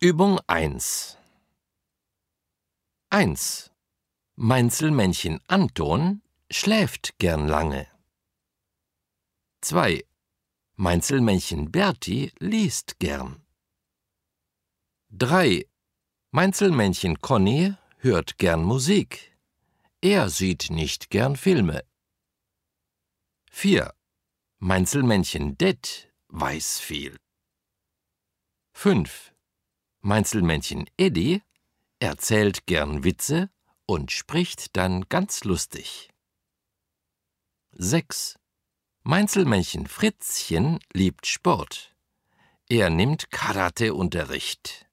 Übung 1. 1. Mainzelmännchen Anton schläft gern lange. 2. Mainzelmännchen Berti liest gern. 3. Mainzelmännchen Conny hört gern Musik. Er sieht nicht gern Filme. 4. Mainzelmännchen Det weiß viel. 5. Mainzelmännchen Eddi erzählt gern Witze und spricht dann ganz lustig. 6. Mainzelmännchen Fritzchen liebt Sport. Er nimmt Karateunterricht.